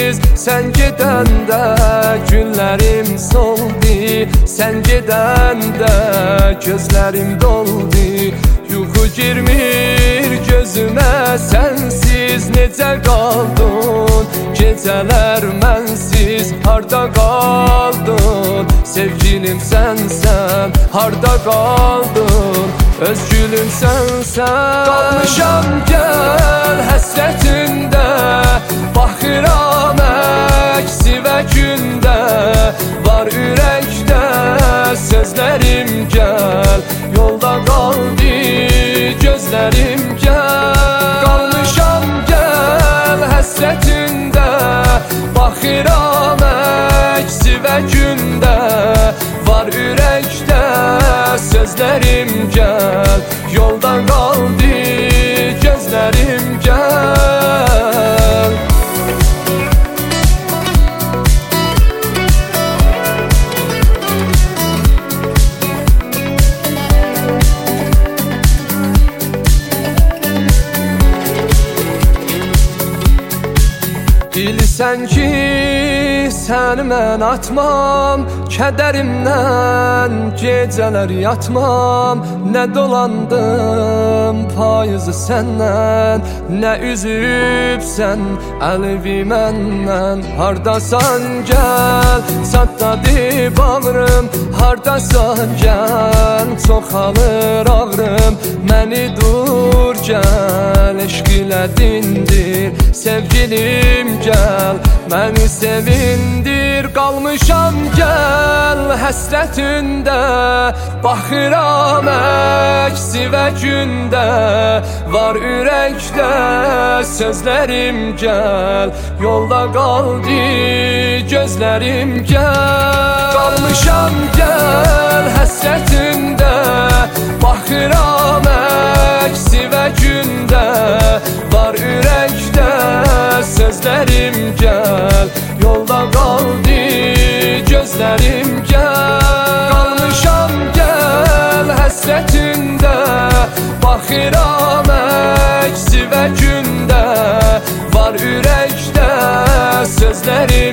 sensiz. Sen gedəndə günlərim soldu, sen gedəndə gözlərim doldu. Yuxu girmir gözümə sensiz, necə qaldın gecələr mənsiz, harda qaldın sevgilim sənsən, harda qaldın öz gülüm sənsən. Qalmışam gəl həsrətində, baxıram əksi və gündə, var ürəkdə sözlərim gəl, yolda qaldı gözlərim gəl. Qalmışam gəl həsrətində, baxıram əksi və gündə, var ürəkdə sözlərim gəl, yolda qaldı gözlərim gəl. Bilsən ki, səni mən atmam, kədərimdən gecələr yatmam. Nə dolandım payızı səndən, nə üzübsən əlvi məndən. Hardasan gəl, çatladı bağrım, hardasan gəl, çoxalır ağrım. Məni dur gəl, eşq ilə dindir, sevgilim gəl, məni sevindir. Qalmışam gəl həsrətində, baxıram əksi və gündə, var ürəkdə sözlərim gəl, yolda qaldı gözlərim gəl. Qalmışam gəl həsrətində, baxıram əksi və gündə, var ürəkdə sözlərim gəl, yolda qaldı gözlərim gəl. Qalmışam gəl həsrətində, baxıram əksi və gündə, var ürəkdə sözlərim